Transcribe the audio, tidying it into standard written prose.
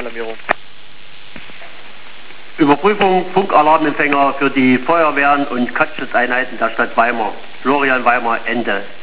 Alarmierung. Überprüfung Funkalarmempfänger für die Feuerwehren und Katzschutzeinheiten der Stadt Weimar. Florian Weimar, Ende.